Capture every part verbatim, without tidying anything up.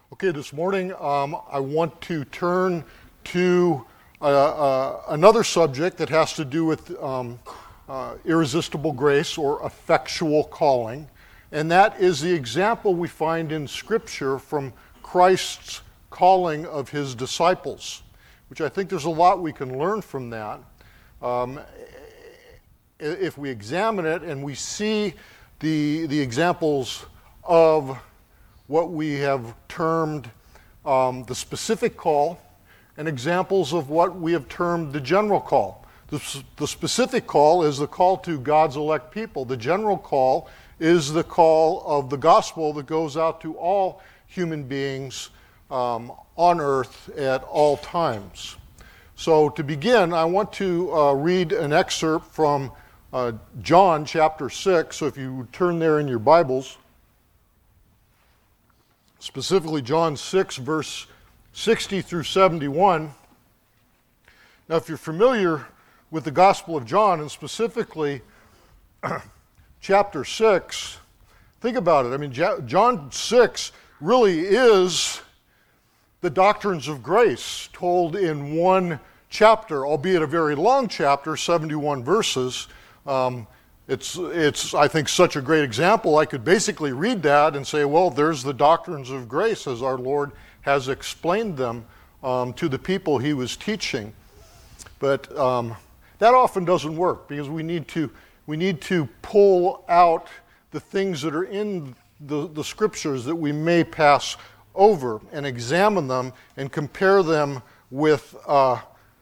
Okay, this morning um, I want to turn to uh, uh, another subject that has to do with um, uh, irresistible grace or effectual calling, and that is the example we find in Scripture from Christ's calling of his disciples, which I think there's a lot we can learn from that. Um, if we examine it and we see the, the examples of what we have termed um, the specific call and examples of what we have termed the general call. The, the specific call is the call to God's elect people. The general call is the call of the gospel that goes out to all human beings um, on earth at all times. So to begin, I want to uh, read an excerpt from uh, John chapter six. So if you turn there in your Bibles, specifically John six, verse sixty through seventy-one. Now, if you're familiar with the Gospel of John, and specifically chapter six, think about it. I mean, John six really is the doctrines of grace told in one chapter, albeit a very long chapter, seventy-one verses. Um, It's, it's, I think, such a great example. I could basically read that and say, well, there's the doctrines of grace as our Lord has explained them um, to the people he was teaching. But um, that often doesn't work because we need to, we need to pull out the things that are in the, the scriptures that we may pass over and examine them and compare them with uh,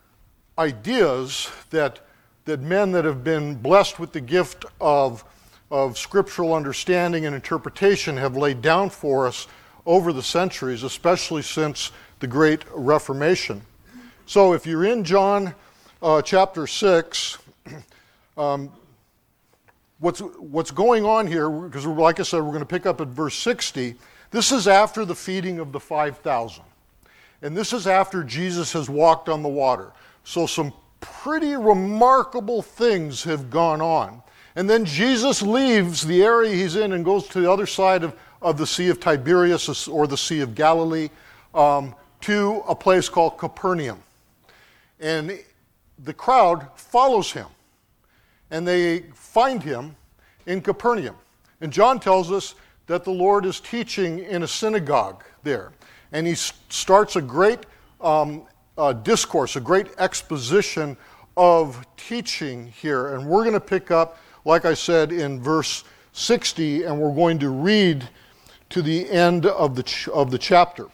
ideas that that men that have been blessed with the gift of, of scriptural understanding and interpretation have laid down for us over the centuries, especially since the Great Reformation. So if you're in John uh, chapter six, um, what's, what's going on here, because like I said, we're going to pick up at verse sixty, this is after the feeding of the five thousand. And this is after Jesus has walked on the water. So some pretty remarkable things have gone on. And then Jesus leaves the area he's in and goes to the other side of, of the Sea of Tiberias or the Sea of Galilee um, to a place called Capernaum. And the crowd follows him. And they find him in Capernaum. And John tells us that the Lord is teaching in a synagogue there. And he starts a great um, Uh, discourse, a great exposition of teaching here. And we're going to pick up, like I said, in verse sixty, and we're going to read to the end of the ch- of the chapter.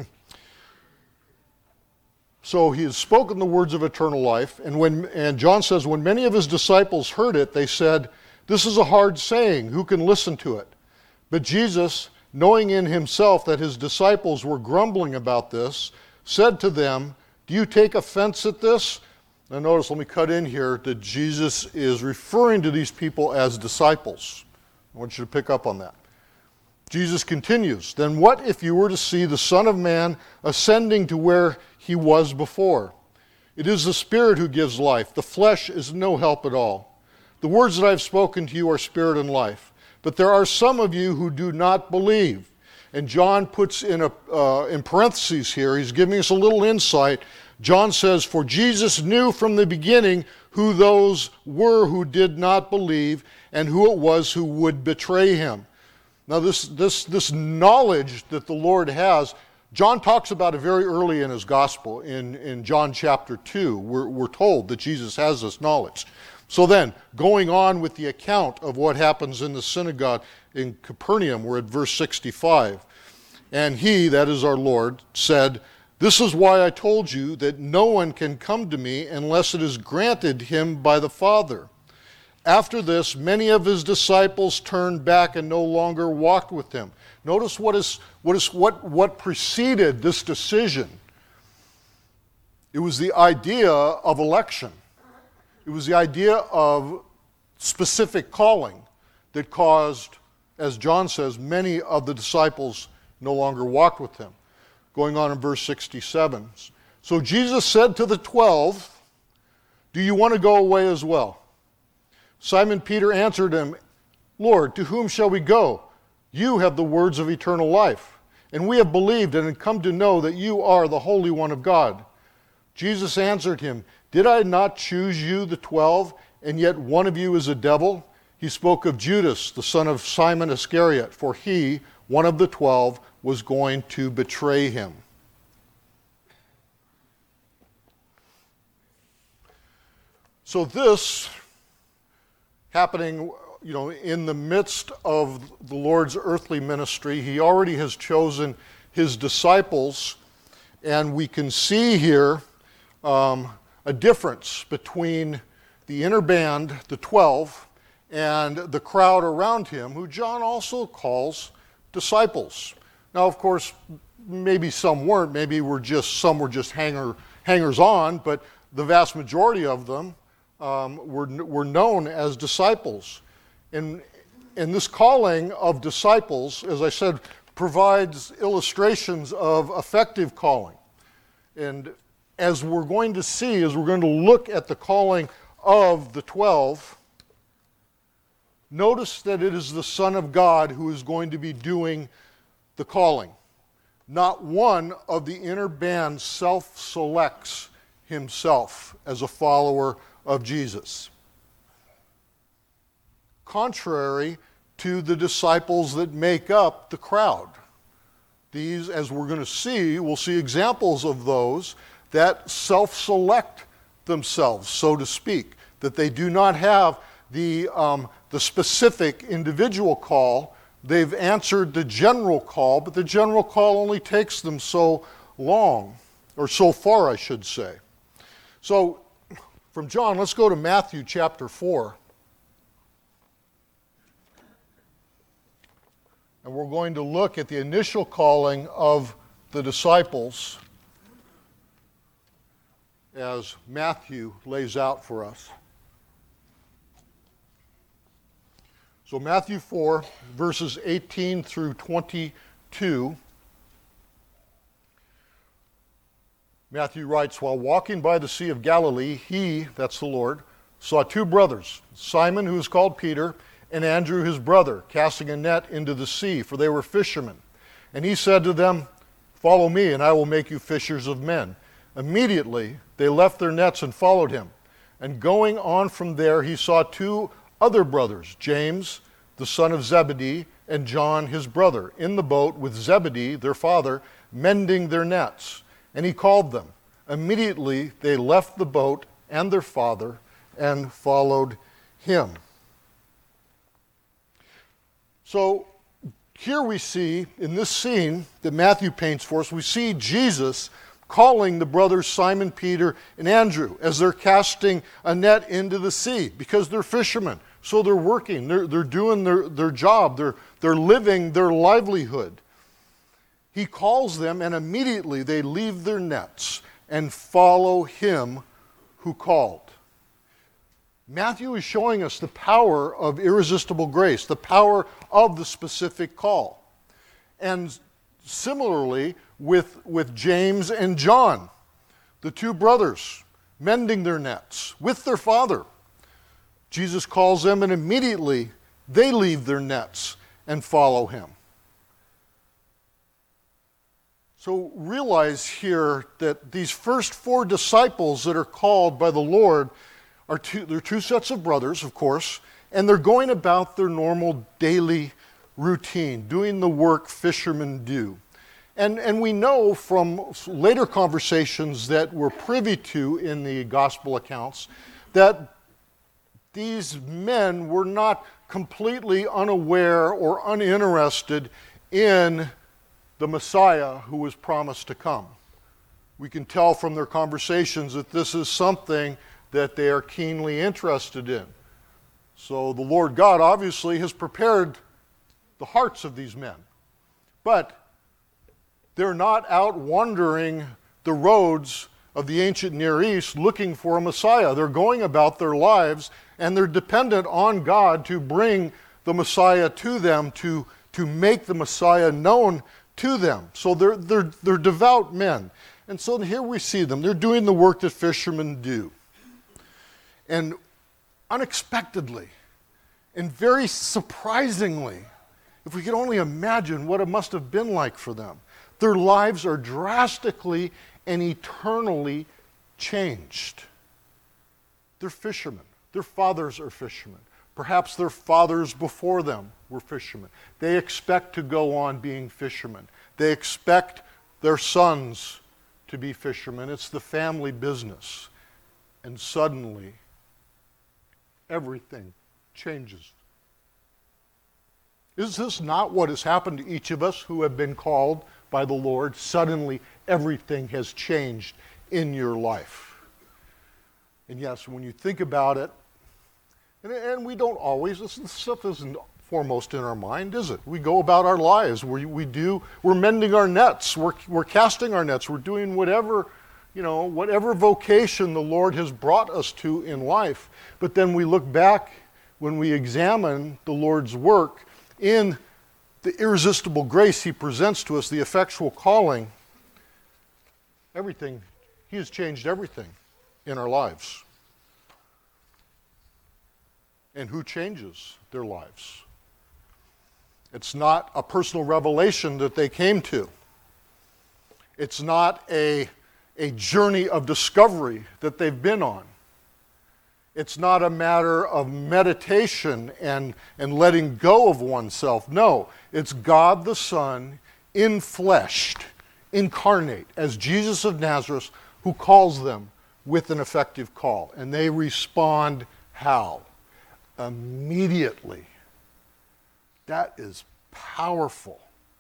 So he has spoken the words of eternal life, and when and John says, when many of his disciples heard it, they said, "This is a hard saying, who can listen to it?" But Jesus, knowing in himself that his disciples were grumbling about this, said to them, "Do you take offense at this?" Now notice, let me cut in here, that Jesus is referring to these people as disciples. I want you to pick up on that. Jesus continues, "Then what if you were to see the Son of Man ascending to where he was before? It is the Spirit who gives life. The flesh is no help at all. The words that I have spoken to you are spirit and life. But there are some of you who do not believe." And John puts in, a, uh, in parentheses here, he's giving us a little insight. John says, "For Jesus knew from the beginning who those were who did not believe and who it was who would betray him." Now this, this, this knowledge that the Lord has, John talks about it very early in his gospel. In, in John chapter two, we're, we're told that Jesus has this knowledge. So then, going on with the account of what happens in the synagogue in Capernaum, we're at verse sixty-five. "And he," that is our Lord, "said, 'This is why I told you that no one can come to me unless it is granted him by the Father.' After this, many of his disciples turned back and no longer walked with him." Notice what is what is what what preceded this decision. It was the idea of election. It was the idea of specific calling that caused, as John says, many of the disciples no longer walked with him. Going on in verse sixty-seven. "So Jesus said to the twelve, 'Do you want to go away as well?' Simon Peter answered him, 'Lord, to whom shall we go? You have the words of eternal life, and we have believed and have come to know that you are the Holy One of God." Jesus answered him, "Did I not choose you, the twelve, and yet one of you is a devil?" He spoke of Judas, the son of Simon Iscariot, for he, one of the twelve, was going to betray him. So this happening, you know, in the midst of the Lord's earthly ministry, he already has chosen his disciples, and we can see here um, a difference between the inner band, the twelve, and the crowd around him, who John also calls disciples. Now, of course, maybe some weren't. Maybe were just some were just hanger, hangers on, but the vast majority of them um, were were known as disciples. And and this calling of disciples, as I said, provides illustrations of effective calling. And as we're going to see, as we're going to look at the calling of the twelve, notice that it is the Son of God who is going to be doing the calling. Not one of the inner band self-selects himself as a follower of Jesus, contrary to the disciples that make up the crowd. These, as we're going to see, we'll see examples of those that self-select themselves, so to speak, that they do not have the, um, the specific individual call. They've answered the general call, but the general call only takes them so long, or so far, I should say. So, from John, let's go to Matthew chapter four. And we're going to look at the initial calling of the disciples as Matthew lays out for us. So Matthew four, verses eighteen through twenty-two. Matthew writes, "While walking by the Sea of Galilee, he," that's the Lord, "saw two brothers, Simon, who is called Peter, and Andrew his brother, casting a net into the sea, for they were fishermen. And he said to them, 'Follow me, and I will make you fishers of men.' Immediately they left their nets and followed him. And going on from there, he saw two other brothers, James, the son of Zebedee, and John his brother, in the boat with Zebedee, their father, mending their nets. And he called them. Immediately they left the boat and their father and followed him." So here we see, in this scene that Matthew paints for us, we see Jesus calling the brothers Simon, Peter, and Andrew as they're casting a net into the sea, because they're fishermen. So they're working, they're, they're doing their, their job, they're, they're living their livelihood. He calls them, and immediately they leave their nets and follow him who called. Matthew is showing us the power of irresistible grace, the power of the specific call. And similarly with, with James and John, the two brothers, mending their nets with their father. Jesus calls them, and immediately they leave their nets and follow him. So realize here that these first four disciples that are called by the Lord are two, they're two sets of brothers, of course, and they're going about their normal daily routine, doing the work fishermen do. And, and we know from later conversations that we're privy to in the gospel accounts that these men were not completely unaware or uninterested in the Messiah who was promised to come. We can tell from their conversations that this is something that they are keenly interested in. So the Lord God obviously has prepared the hearts of these men. But they're not out wandering the roads of the ancient Near East looking for a Messiah. They're going about their lives, and they're dependent on God to bring the Messiah to them, to, to make the Messiah known to them. So they're, they're, they're devout men. And so here we see them. They're doing the work that fishermen do. And unexpectedly, and very surprisingly, If we could only imagine what it must have been like for them. Their lives are drastically and eternally changed. They're fishermen. Their fathers are fishermen. Perhaps their fathers before them were fishermen. They expect to go on being fishermen. They expect their sons to be fishermen. It's the family business. And suddenly, everything changes. Is this not what has happened to each of us who have been called by the Lord? Suddenly, everything has changed in your life. And yes, when you think about it, and, and we don't always, this, this stuff isn't foremost in our mind, is it? We go about our lives. We, we do, we're mending our nets. We're, we're casting our nets. We're doing whatever, you know, whatever vocation the Lord has brought us to in life. But then we look back when we examine the Lord's work in the irresistible grace He presents to us, the effectual calling. Everything, He has changed everything in our lives. And who changes their lives? It's not a personal revelation that they came to. It's not a, a journey of discovery that they've been on. It's not a matter of meditation and, and letting go of oneself. No, it's God the Son, infleshed, incarnate, as Jesus of Nazareth, who calls them with an effective call. And they respond how? Immediately. That is powerful.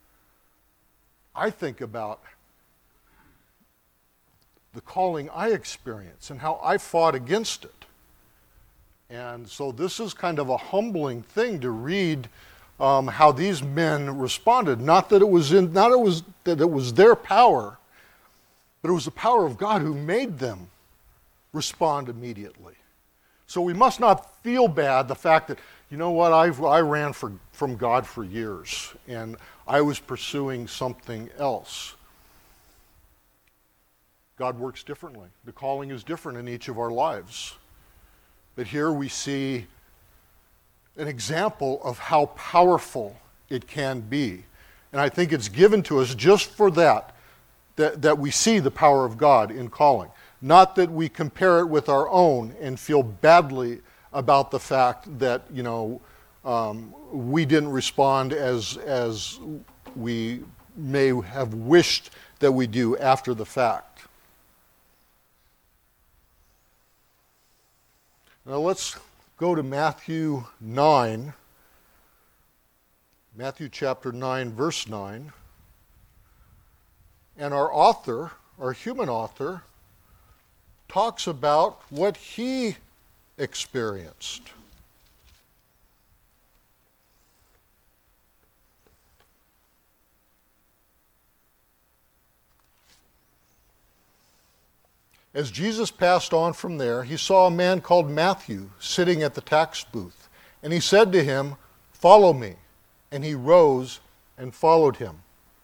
I think about the calling I experience and how I fought against it. And so this is kind of a humbling thing to read um, how these men responded. Not that it was in, not it was that it was their power, but it was the power of God who made them respond immediately. So we must not feel bad the fact that, you know what, I've, I ran for, from God for years, and I was pursuing something else. God works differently. The calling is different in each of our lives. But here we see an example of how powerful it can be. And I think it's given to us just for that, that, that we see the power of God in calling. Not that we compare it with our own and feel badly about the fact that, you know, um, we didn't respond as, as we may have wished that we do after the fact. Now let's go to Matthew nine, Matthew chapter nine, verse nine. And our author, our human author, talks about what he experienced. As Jesus passed on from there, he saw a man called Matthew sitting at the tax booth. And he said to him, "Follow me." And he rose and followed him.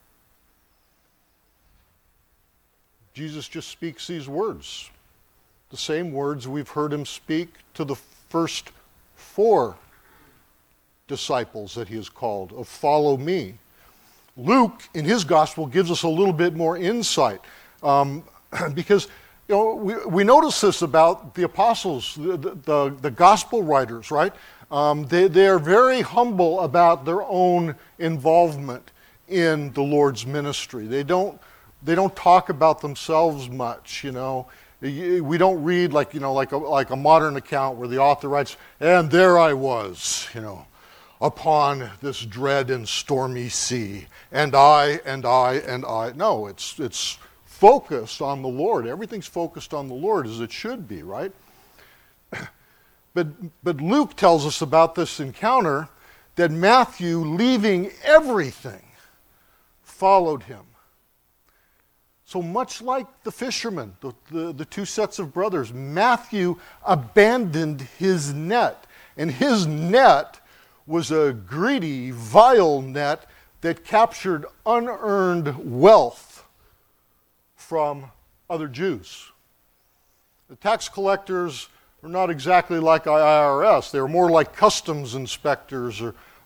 Jesus just speaks these words. The same words we've heard him speak to the first four disciples that he has called, of follow me. Luke, in his gospel, gives us a little bit more insight. Um, because You know, we, we notice this about the apostles, the, the, the gospel writers, right? Um, they, they are very humble about their own involvement in the Lord's ministry. They don't, they don't talk about themselves much, you know. We don't read like, you know, like a, like a modern account where the author writes, "And there I was, you know, upon this dread and stormy sea, and I, and I, and I." No, it's, it's, focused on the Lord. Everything's focused on the Lord, as it should be, right? But, but Luke tells us about this encounter that Matthew, leaving everything, followed him. So much like the fishermen, the, the, the two sets of brothers, Matthew abandoned his net. And his net was a greedy, vile net that captured unearned wealth from other Jews. The tax collectors were not exactly like I R S. They were more like customs inspectors or,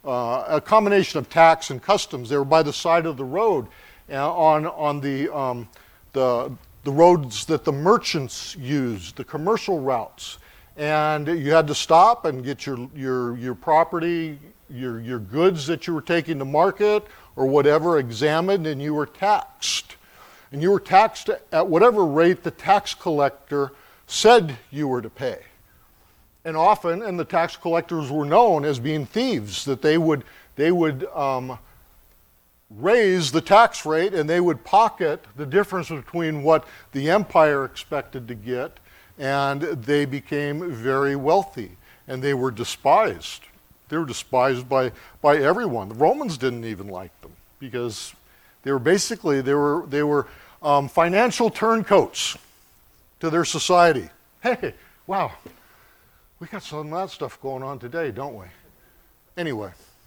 uh, a combination of tax and customs. They were by the side of the road uh, on, on the, um, the, the roads that the merchants used, the commercial routes. And you had to stop and get your, your, your property, your, your goods that you were taking to market or whatever examined, and you were taxed. And you were taxed at whatever rate the tax collector said you were to pay. And often, and the tax collectors were known as being thieves, that they would, they would um, raise the tax rate and they would pocket the difference between what the empire expected to get, and they became very wealthy, and they were despised. They were despised by, by everyone. The Romans didn't even like them because they were basically, they were, they were um, financial turncoats to their society. Hey, wow, we got some of that stuff going on today, don't we? Anyway,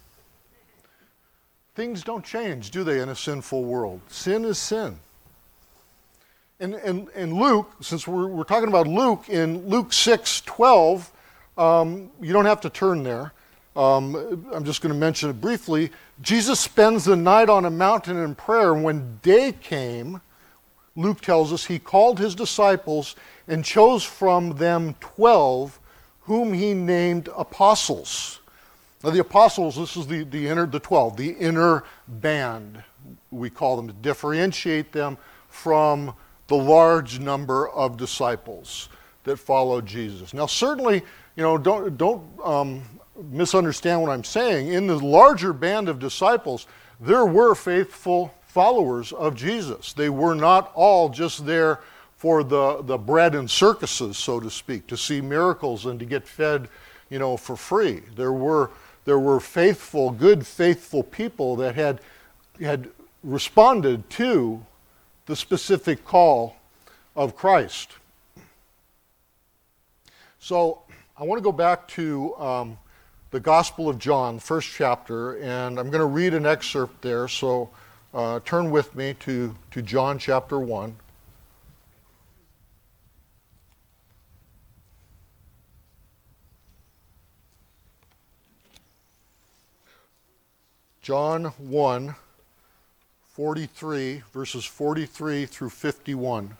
things don't change, do they, in a sinful world? Sin is sin. And, and, and Luke, since we're, we're talking about Luke, in Luke six twelve, um, you don't have to turn there. Um, I'm just going to mention it briefly. Jesus spends the night on a mountain in prayer, and when day came, Luke tells us, he called his disciples and chose from them twelve, whom he named apostles. Now the apostles, this is the, the inner, the twelve, the inner band, we call them, to differentiate them from the large number of disciples that followed Jesus. Now certainly, you know, don't, don't um, misunderstand what I'm saying. In the larger band of disciples, there were faithful followers of Jesus. They were not all just there for the, the bread and circuses, so to speak, to see miracles and to get fed, you know, for free. There were, there were faithful, good, faithful people that had, had responded to the specific call of Christ. So I want to go back to um, the Gospel of John, first chapter, and I'm going to read an excerpt there. So uh, turn with me to, to John chapter one. John one. forty-three, verses forty-three through fifty-one.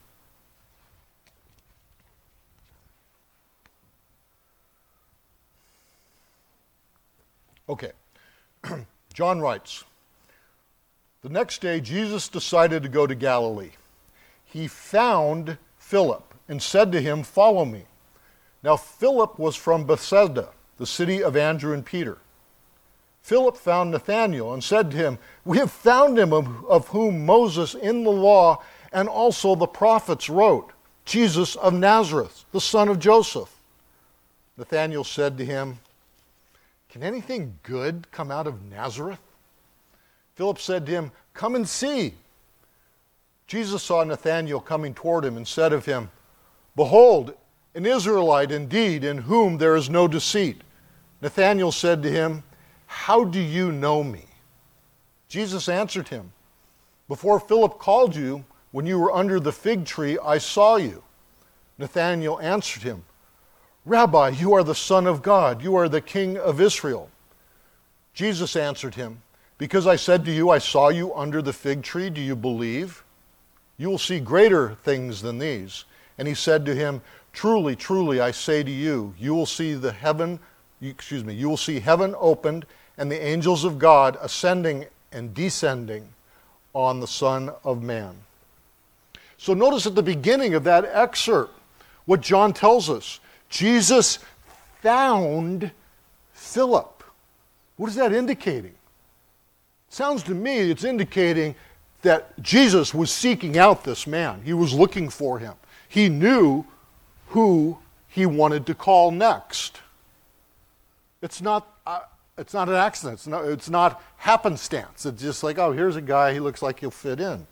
Okay. John writes, "The next day Jesus decided to go to Galilee. He found Philip and said to him, 'Follow me.' Now Philip was from Bethsaida, the city of Andrew and Peter. Philip found Nathanael and said to him, 'We have found him of, of whom Moses in the law and also the prophets wrote, Jesus of Nazareth, the son of Joseph.' Nathanael said to him, 'Can anything good come out of Nazareth?' Philip said to him, 'Come and see.' Jesus saw Nathanael coming toward him and said of him, 'Behold, an Israelite indeed, in whom there is no deceit.' Nathanael said to him, 'How do you know me?' Jesus answered him, 'Before Philip called you, when you were under the fig tree, I saw you.' Nathanael answered him, 'Rabbi, you are the Son of God. You are the King of Israel.' Jesus answered him, 'Because I said to you, I saw you under the fig tree, do you believe? You will see greater things than these.' And he said to him, 'Truly, truly, I say to you, you will see the heaven, excuse me, you will see heaven opened and the angels of God ascending and descending on the Son of Man.'" So notice at the beginning of that excerpt what John tells us. Jesus found Philip. What is that indicating? It sounds to me it's indicating that Jesus was seeking out this man. He was looking for him. He knew who he wanted to call next. It's not, uh, it's not an accident. It's not, it's not happenstance. It's just like, oh, here's a guy, he looks like he'll fit in.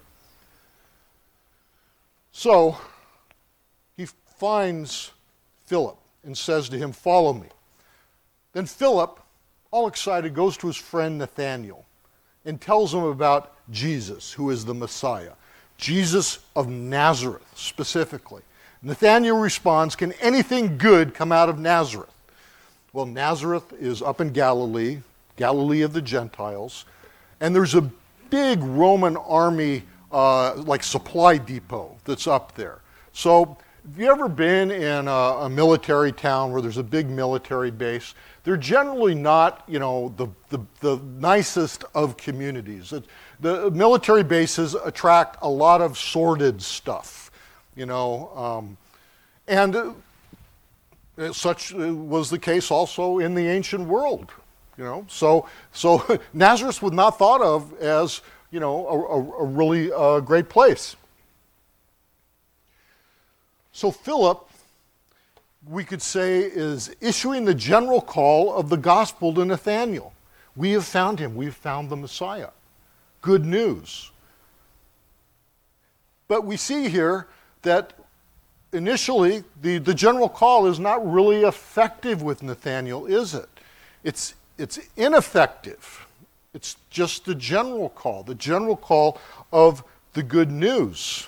So he finds Philip and says to him, "Follow me." Then Philip, all excited, goes to his friend Nathanael and tells him about Jesus, who is the Messiah. Jesus of Nazareth, specifically. Nathanael responds, "Can anything good come out of Nazareth?" Well, Nazareth is up in Galilee. Galilee of the Gentiles, and there's a big Roman army, uh, like supply depot that's up there. So have you ever been in a, a military town where there's a big military base? They're generally not, you know, the, the, the nicest of communities. It, the military bases attract a lot of sordid stuff, you know, um, and uh, such was the case also in the ancient world, you know. So, so Nazareth was not thought of as, you know, a, a, a really uh, great place. So Philip, we could say, is issuing the general call of the gospel to Nathanael. We have found him. We have found the Messiah. Good news. But we see here that initially the, the general call is not really effective with Nathanael, is it? It's, it's ineffective. It's just the general call, the general call of the good news.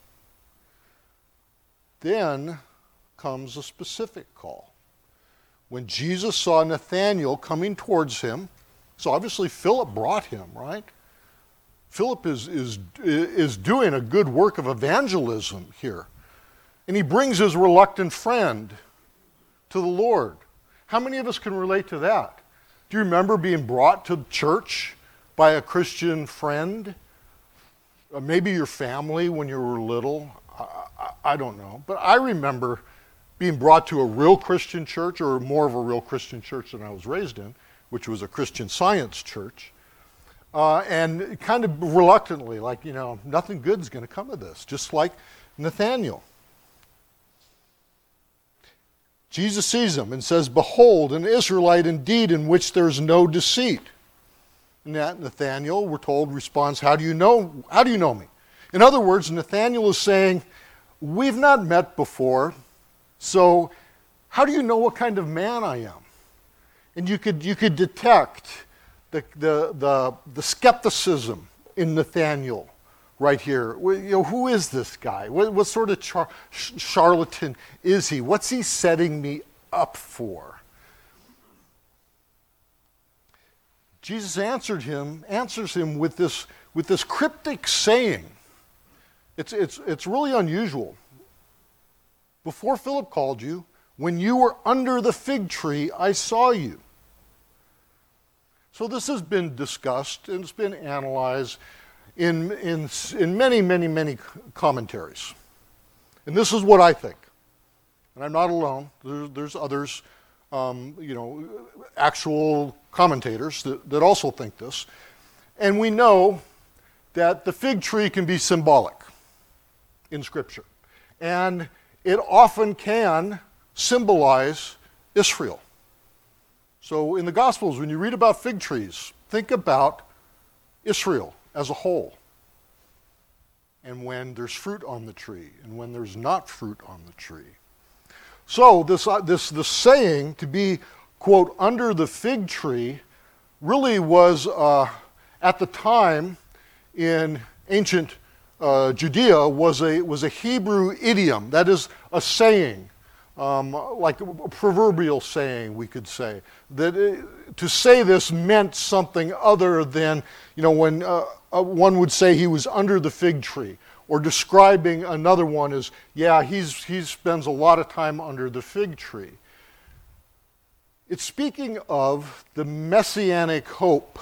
Then comes a specific call. When Jesus saw Nathanael coming towards him, so obviously Philip brought him, right? Philip is, is, is doing a good work of evangelism here. And he brings his reluctant friend to the Lord. How many of us can relate to that? Do you remember being brought to church by a Christian friend? Or maybe your family when you were little? I, I, I don't know. But I remember being brought to a real Christian church, or more of a real Christian church than I was raised in, which was a Christian Science church. Uh, and kind of reluctantly, like, you know, nothing good's going to come of this, just like Nathanael. Jesus sees him and says, "Behold, an Israelite indeed, in which there is no deceit." And that Nathanael, we're told, responds, "How do you know? How do you know me?" In other words, Nathanael is saying, "We've not met before, so how do you know what kind of man I am?" And you could you could detect the the the, the skepticism in Nathanael right here. You know, who is this guy? What, what sort of char- charlatan is he? What's he setting me up for? Jesus answered him, answers him with this with this cryptic saying. It's it's it's really unusual. "Before Philip called you, when you were under the fig tree, I saw you." So this has been discussed and it's been analyzed in, in, in many, many, many commentaries. And this is what I think. And I'm not alone. There, there's others, um, you know, actual commentators that, that also think this. And we know that the fig tree can be symbolic in Scripture. And it often can symbolize Israel. So in the Gospels, when you read about fig trees, think about Israel as a whole. And when there's fruit on the tree, and when there's not fruit on the tree. So this, uh, this, this saying, to be, quote, under the fig tree, really was, uh, at the time in ancient uh, Judea, was a, was a Hebrew idiom. That is a saying. Um, like a proverbial saying, we could say. That it, to say this meant something other than, you know, when uh, uh, one would say he was under the fig tree, or describing another one as, yeah, he's he spends a lot of time under the fig tree. It's speaking of the messianic hope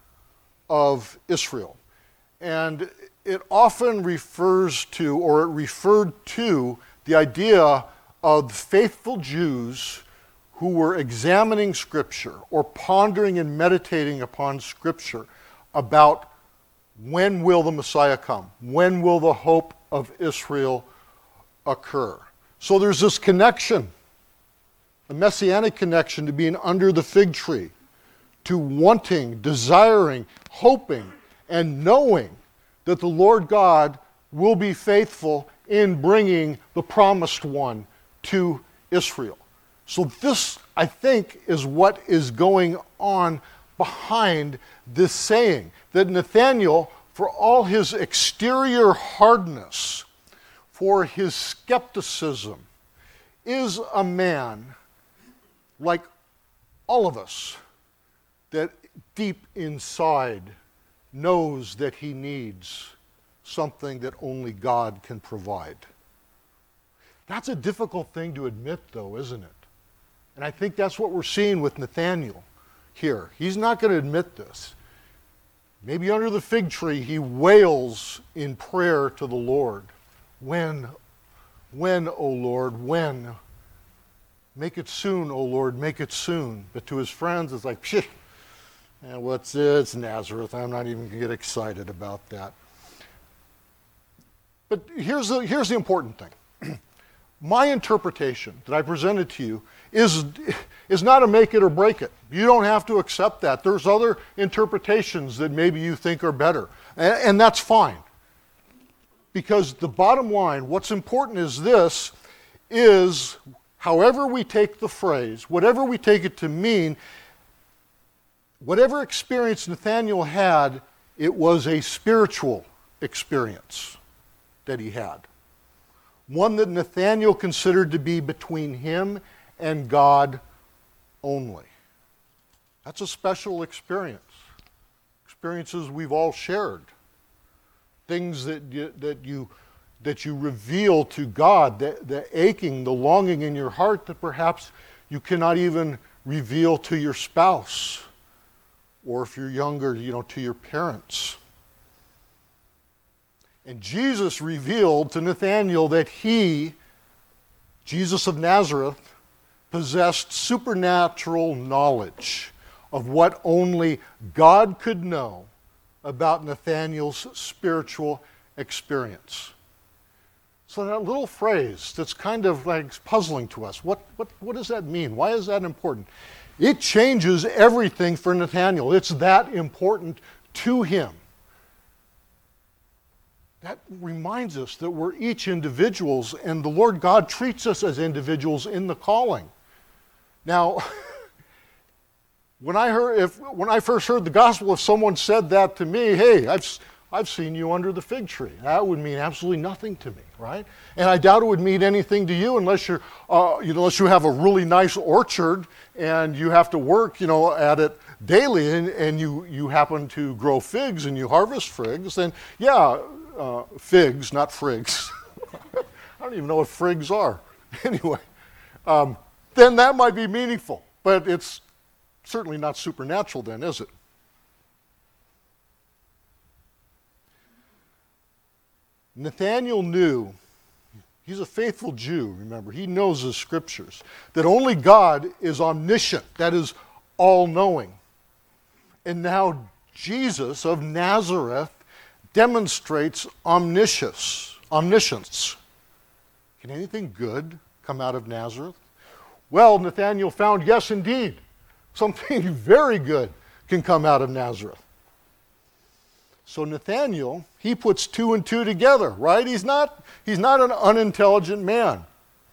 of Israel. And it often refers to, or it referred to, the idea of faithful Jews who were examining Scripture or pondering and meditating upon Scripture about when will the Messiah come? When will the hope of Israel occur? So there's this connection, a messianic connection to being under the fig tree, to wanting, desiring, hoping, and knowing that the Lord God will be faithful in bringing the promised one to Israel. So this, I think, is what is going on behind this saying, that Nathanael, for all his exterior hardness, for his skepticism, is a man like all of us that deep inside knows that he needs something that only God can provide. That's a difficult thing to admit, though, isn't it? And I think that's what we're seeing with Nathanael here. He's not going to admit this. Maybe under the fig tree, he wails in prayer to the Lord. When, when, O Lord, when? Make it soon, O Lord, make it soon. But to his friends, it's like, psh, and what's it? It's Nazareth. I'm not even going to get excited about that. But here's the, here's the important thing. My interpretation that I presented to you is, is not a make it or break it. You don't have to accept that. There's other interpretations that maybe you think are better. And, and that's fine. Because the bottom line, what's important is this, is however we take the phrase, whatever we take it to mean, whatever experience Nathanael had, it was a spiritual experience that he had. One that Nathanael considered to be between him and God only. That's a special experience. Experiences we've all shared. Things that you, that you, that you reveal to God, the, the aching, the longing in your heart that perhaps you cannot even reveal to your spouse. Or if you're younger, you know, to your parents. And Jesus revealed to Nathanael that he, Jesus of Nazareth, possessed supernatural knowledge of what only God could know about Nathanael's spiritual experience. So that little phrase that's kind of like puzzling to us, what, what, what does that mean? Why is that important? It changes everything for Nathanael. It's that important to him. That reminds us that we're each individuals, and the Lord God treats us as individuals in the calling. Now, when I heard, if when I first heard the gospel, if someone said that to me, hey, I've I've seen you under the fig tree, that would mean absolutely nothing to me, right? And I doubt it would mean anything to you unless you're, uh, you know, unless you have a really nice orchard and you have to work, you know, at it daily, and, and you you happen to grow figs and you harvest figs, then yeah. Uh, figs, not frigs. I don't even know what frigs are. Anyway, um, then that might be meaningful, but it's certainly not supernatural then, is it? Nathanael knew, he's a faithful Jew, remember, he knows the scriptures, that only God is omniscient, that is all-knowing. And now Jesus of Nazareth demonstrates omniscience. Omniscience. Can anything good come out of Nazareth? Well, Nathanael found, yes, indeed, something very good can come out of Nazareth. So Nathanael, he puts two and two together, right? He's not, he's not an unintelligent man.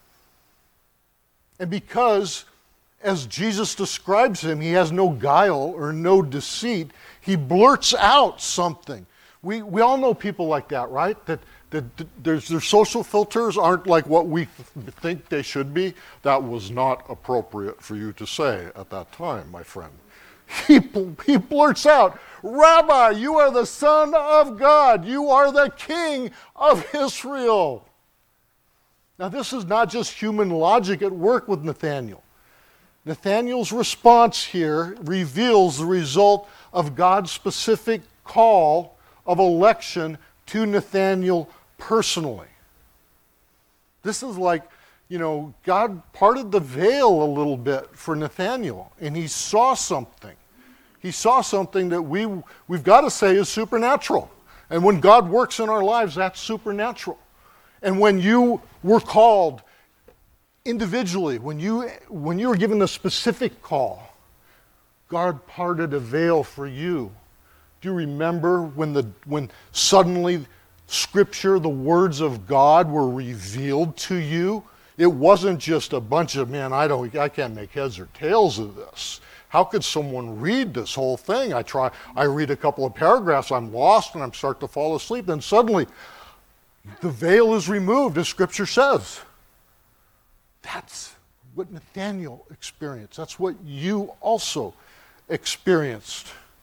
And because, as Jesus describes him, he has no guile or no deceit, he blurts out something. We we all know people like that, right? That, that, that there's, their social filters aren't like what we th- think they should be. That was not appropriate for you to say at that time, my friend. He, he blurts out, Rabbi, you are the Son of God. You are the King of Israel. Now this is not just human logic at work with Nathanael. Nathanael's response here reveals the result of God's specific call of election to Nathanael personally. This is like, you know, God parted the veil a little bit for Nathanael, and he saw something. He saw something that we, we've got to say is supernatural. And when God works in our lives, that's supernatural. And when you were called individually, when you, when you were given a specific call, God parted a veil for you. Do you remember when the when suddenly Scripture, the words of God, were revealed to you? It wasn't just a bunch of, man, I don't, I can't make heads or tails of this. How could someone read this whole thing? I try, I read a couple of paragraphs, I'm lost, and I'm starting to fall asleep. Then suddenly, the veil is removed, as Scripture says. That's what Nathanael experienced. That's what you also experienced.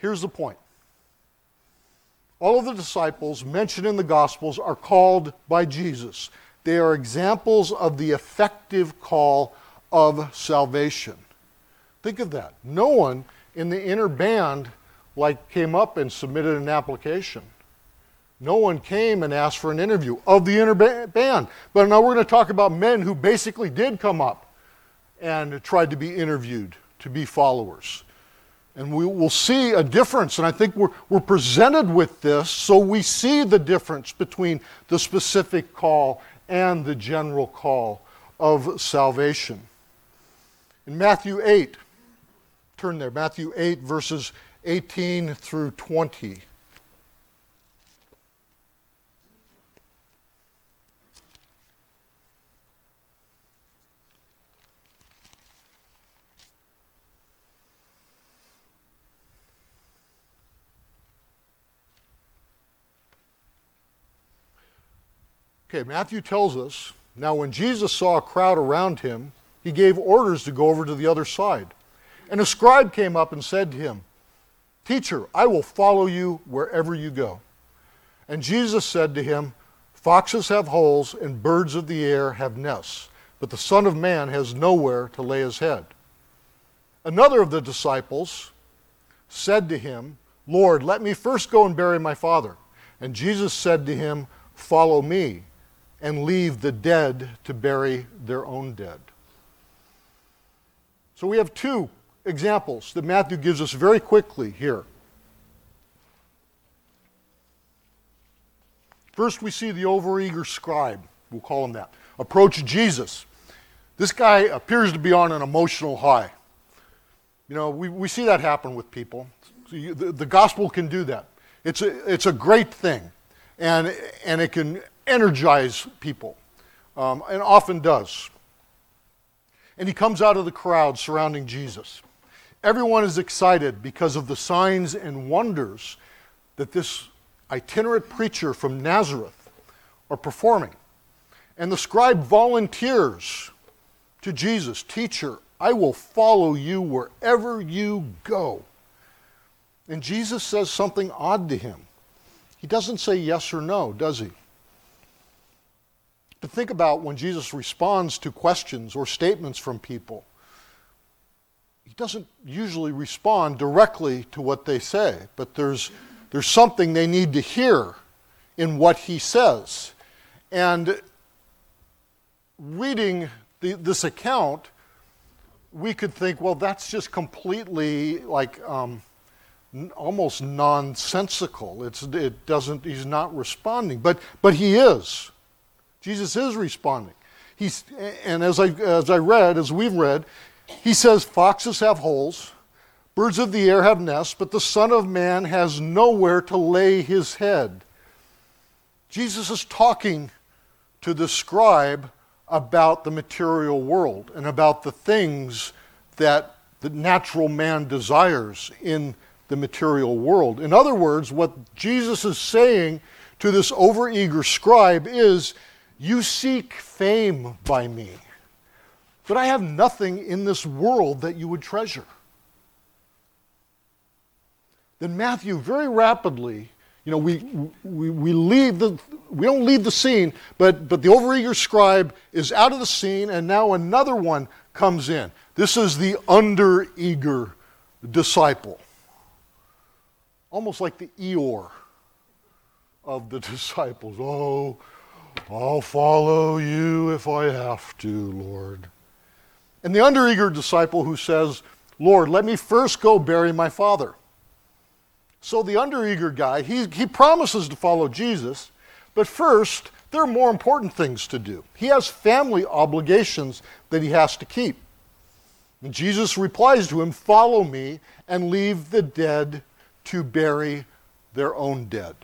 Here's the point. All of the disciples mentioned in the Gospels are called by Jesus. They are examples of the effective call of salvation. Think of that. No one in the inner band like came up and submitted an application. No one came and asked for an interview of the inner ba- band. But now we're going to talk about men who basically did come up and tried to be interviewed, to be followers. And we will see a difference, and I think we're, we're presented with this so we see the difference between the specific call and the general call of salvation. In Matthew eight, turn there, Matthew eight, verses eighteen through twenty. Okay, Matthew tells us, now when Jesus saw a crowd around him, he gave orders to go over to the other side. And a scribe came up and said to him, "Teacher, I will follow you wherever you go." And Jesus said to him, "Foxes have holes and birds of the air have nests, but the Son of Man has nowhere to lay his head." Another of the disciples said to him, "Lord, let me first go and bury my father." And Jesus said to him, "Follow me, and leave the dead to bury their own dead." So we have two examples that Matthew gives us very quickly here. First, we see the overeager scribe, we'll call him that, approach Jesus. This guy appears to be on an emotional high. You know, we, we see that happen with people. So you, the, the gospel can do that. It's a, it's a great thing, and, and it can energize people, um, and often does. And he comes out of the crowd surrounding Jesus. Everyone is excited because of the signs and wonders that this itinerant preacher from Nazareth are performing. And the scribe volunteers to Jesus, "Teacher, I will follow you wherever you go." And Jesus says something odd to him. He doesn't say yes or no, does he? To think about when Jesus responds to questions or statements from people, he doesn't usually respond directly to what they say, but there's, there's something they need to hear in what he says. And reading the, this account, we could think, well, that's just completely like um, n- almost nonsensical. It's, it doesn't, he's not responding, but, but he is. Jesus is responding. He's, and as I, as I read, as we've read, he says, "Foxes have holes, birds of the air have nests, but the Son of Man has nowhere to lay his head." Jesus is talking to the scribe about the material world and about the things that the natural man desires in the material world. In other words, what Jesus is saying to this overeager scribe is, "You seek fame by me, but I have nothing in this world that you would treasure." Then Matthew very rapidly, you know, we we, we leave the we don't leave the scene, but but the overeager scribe is out of the scene, and now another one comes in. This is the undereager disciple, almost like the Eeyore of the disciples. "Oh, I'll follow you if I have to, Lord." And the undereager disciple who says, "Lord, let me first go bury my father." So the undereager guy, he, he promises to follow Jesus, but first, there are more important things to do. He has family obligations that he has to keep. And Jesus replies to him, "Follow me and leave the dead to bury their own dead."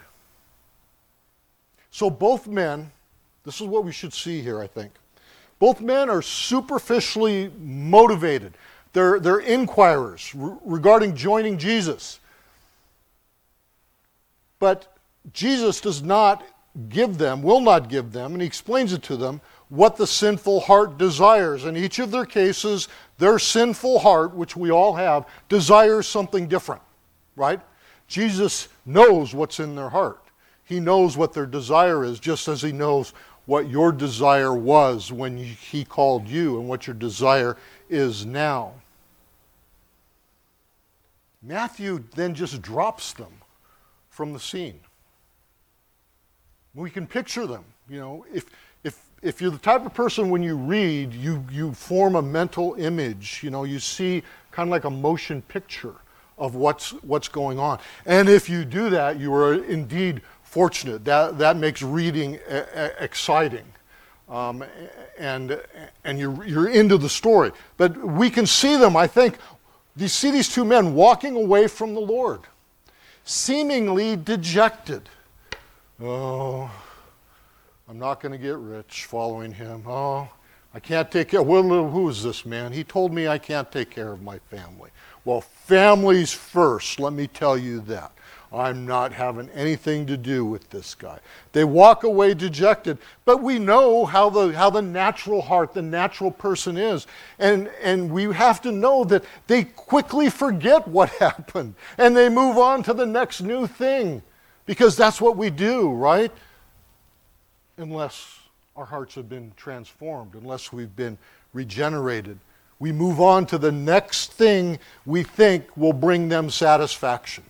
So both men, this is what we should see here, I think. Both men are superficially motivated. They're, they're inquirers re- regarding joining Jesus. But Jesus does not give them, will not give them, and he explains it to them, what the sinful heart desires. In each of their cases, their sinful heart, which we all have, desires something different. right? Jesus knows what's in their heart. He knows what their desire is, just as he knows what your desire was when he called you and what your desire is now. Matthew then just drops them from the scene. We can picture them. You know, if if if you're the type of person when you read, you you form a mental image. You know, you see kind of like a motion picture of what's what's going on. And if you do that, you are indeed fortunate. That that makes reading a, a, exciting, um, and and you're you're into the story. But we can see them. I think you see these two men walking away from the Lord, seemingly dejected. Oh, I'm not going to get rich following him. Oh, I can't take care. Well, who is this man? He told me I can't take care of my family. Well, family's first, let me tell you that. I'm not having anything to do with this guy. They walk away dejected, but we know how the how the natural heart, the natural person is. And, and we have to know that they quickly forget what happened, and they move on to the next new thing, because that's what we do, right? Unless our hearts have been transformed, unless we've been regenerated. We move on to the next thing we think will bring them satisfaction.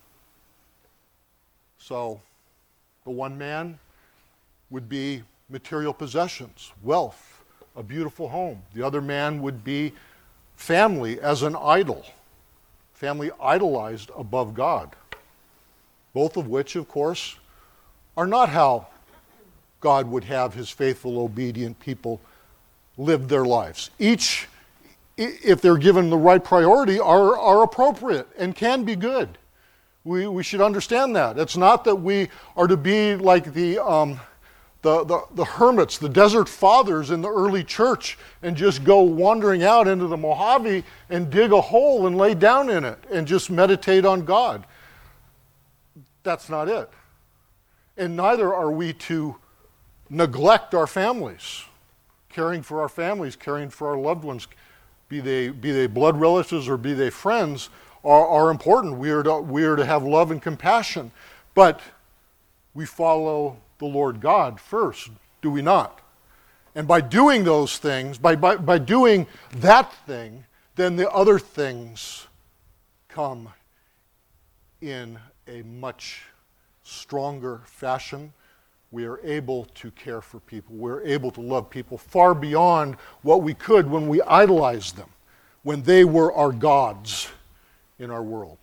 So, the one man would be material possessions, wealth, a beautiful home. The other man would be family as an idol, family idolized above God. Both of which, of course, are not how God would have his faithful, obedient people live their lives. Each, if they're given the right priority, are, are appropriate and can be good. We, we should understand that. It's not that we are to be like the, um, the, the, the hermits, the desert fathers in the early church, and just go wandering out into the Mojave and dig a hole and lay down in it and just meditate on God. That's not it. And neither are we to neglect our families, caring for our families, caring for our loved ones, be they be they blood relatives or be they friends, are, are important. We are to, we are to have love and compassion, but we follow the Lord God first, do we not? And by doing those things, by, by, by doing that thing, then the other things come in a much stronger fashion. We are able to care for people. We're able to love people far beyond what we could when we idolized them, when they were our gods in our world.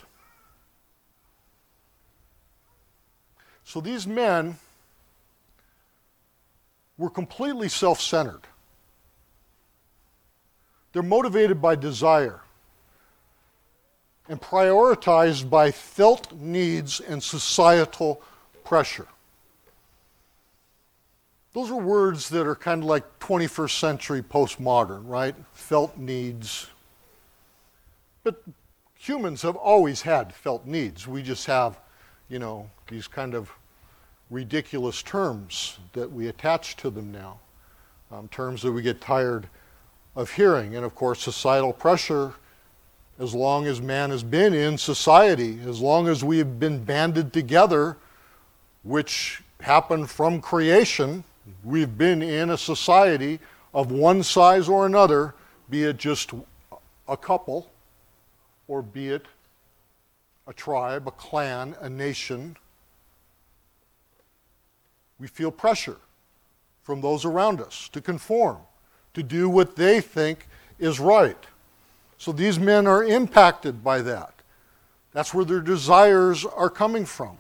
So these men were completely self-centered. They're motivated by desire and prioritized by felt needs and societal pressure. Those are words that are kind of like twenty-first century postmodern, right? Felt needs. But humans have always had felt needs. We just have, you know, these kind of ridiculous terms that we attach to them now, um, terms that we get tired of hearing. And of course, societal pressure, as long as man has been in society, as long as we have been banded together, which happened from creation, we've been in a society of one size or another, be it just a couple, or be it a tribe, a clan, a nation. We feel pressure from those around us to conform, to do what they think is right. So these men are impacted by that. That's where their desires are coming from.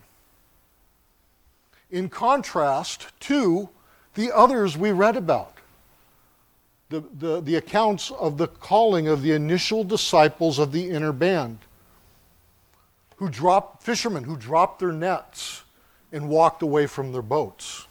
In contrast to the others we read about, the, the, the accounts of the calling of the initial disciples of the inner band, who dropped, fishermen who dropped their nets and walked away from their boats.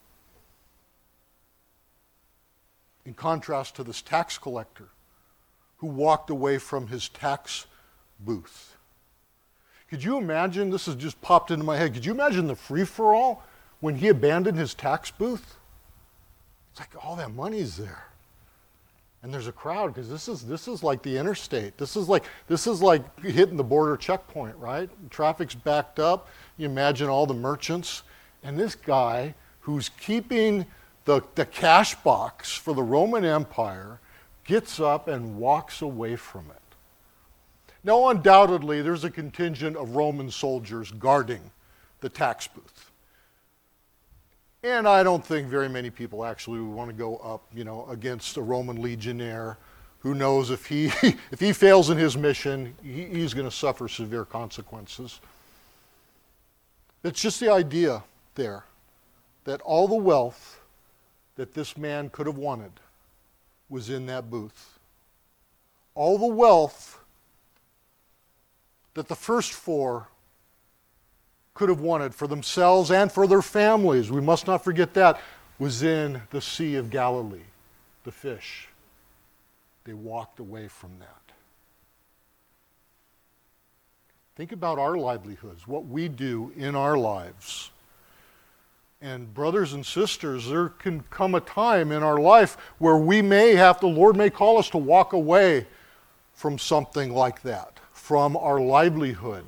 In contrast to this tax collector who walked away from his tax booth. Could you imagine, this has just popped into my head, could you imagine the free-for-all when he abandoned his tax booth? It's like all that money's there. And there's a crowd because this is this is like the interstate. This is like this is like hitting the border checkpoint, right? Traffic's backed up. You imagine all the merchants, and this guy who's keeping the, the cash box for the Roman Empire gets up and walks away from it. Now, undoubtedly, there's a contingent of Roman soldiers guarding the tax booth. And I don't think very many people actually would want to go up, you know, against a Roman legionnaire who knows if he if he fails in his mission, he, he's going to suffer severe consequences. It's just the idea there that all the wealth that this man could have wanted was in that booth. All the wealth that the first four could have wanted for themselves and for their families, we must not forget that, was in the Sea of Galilee, the fish. They walked away from that. Think about our livelihoods, what we do in our lives. And brothers and sisters, there can come a time in our life where we may have, the Lord may call us to walk away from something like that, from our livelihood.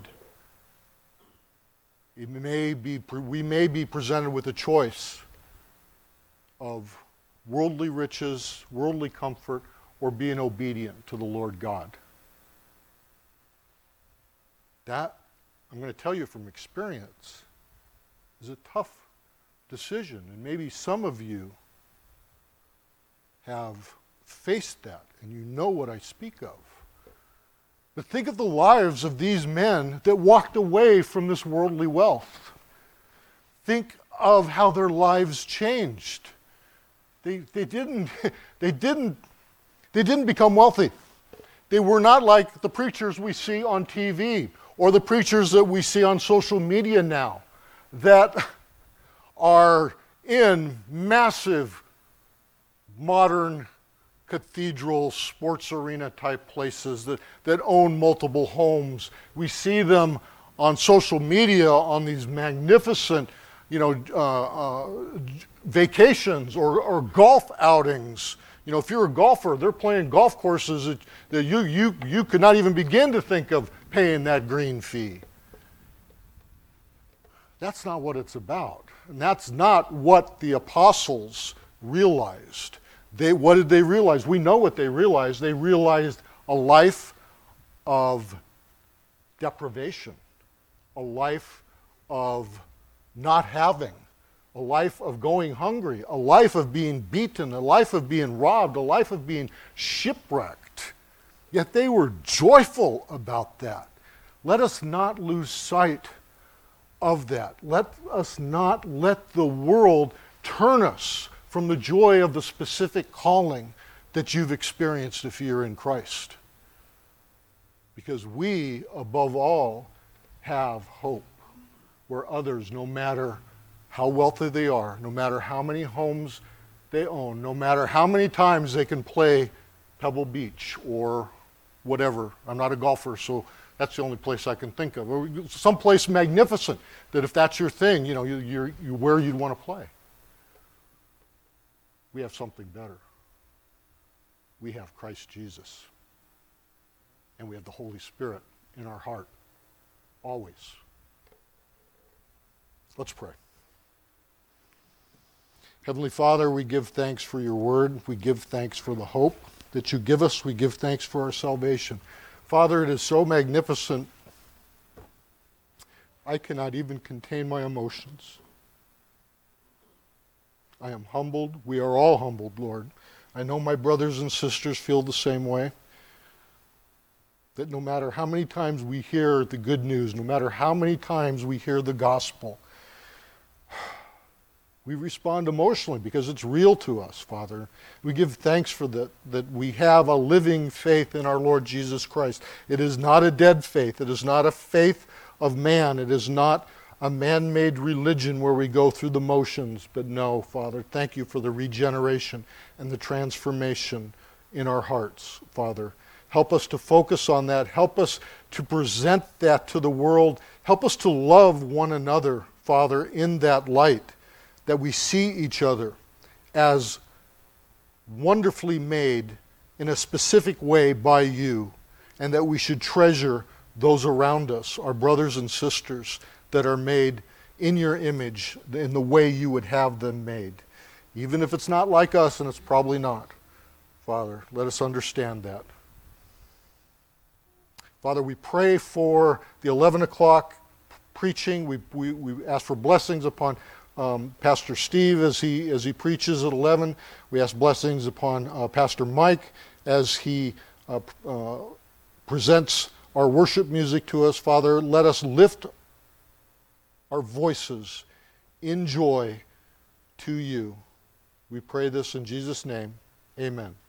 It may be, we may be presented with a choice of worldly riches, worldly comfort, or being obedient to the Lord God. That, I'm going to tell you from experience, is a tough decision. And maybe some of you have faced that, and you know what I speak of. But think of the lives of these men that walked away from this worldly wealth. Think of how their lives changed. They, they, didn't, they, didn't, they didn't become wealthy. They were not like the preachers we see on T V or the preachers that we see on social media now that are in massive modern cathedral, sports arena type places that, that own multiple homes. We see them on social media on these magnificent, you know, uh, uh, vacations or, or golf outings. You know, if you're a golfer, they're playing golf courses that, that you, you, you could not even begin to think of paying that green fee. That's not what it's about. And that's not what the apostles realized. They, what did they realize? We know what they realized. They realized a life of deprivation, a life of not having, a life of going hungry, a life of being beaten, a life of being robbed, a life of being shipwrecked. Yet they were joyful about that. Let us not lose sight of that. Let us not let the world turn us from the joy of the specific calling that you've experienced if you're in Christ. Because we, above all, have hope where others, no matter how wealthy they are, no matter how many homes they own, no matter how many times they can play Pebble Beach or whatever. I'm not a golfer, so that's the only place I can think of. Or someplace magnificent that if that's your thing, you know, you, you're, you're where you'd want to play. We have something better. We have Christ Jesus. And we have the Holy Spirit in our heart, always. Let's pray. Heavenly Father, we give thanks for your word. We give thanks for the hope that you give us. We give thanks for our salvation. Father, it is so magnificent, I cannot even contain my emotions. I am humbled. We are all humbled, Lord. I know my brothers and sisters feel the same way. That no matter how many times we hear the good news, no matter how many times we hear the gospel, we respond emotionally because it's real to us, Father. We give thanks for that, that we have a living faith in our Lord Jesus Christ. It is not a dead faith. It is not a faith of man. It is not a man-made religion where we go through the motions. But no, Father, thank you for the regeneration and the transformation in our hearts, Father. Help us to focus on that. Help us to present that to the world. Help us to love one another, Father, in that light, that we see each other as wonderfully made in a specific way by you, and that we should treasure those around us, our brothers and sisters that are made in your image, in the way you would have them made. Even if it's not like us, and it's probably not. Father, let us understand that. Father, we pray for the eleven o'clock preaching. We, we, we ask for blessings upon um, Pastor Steve as he, as he preaches at eleven. We ask blessings upon uh, Pastor Mike as he uh, uh, presents our worship music to us. Father, let us lift our voices in joy to you. We pray this in Jesus' name. Amen.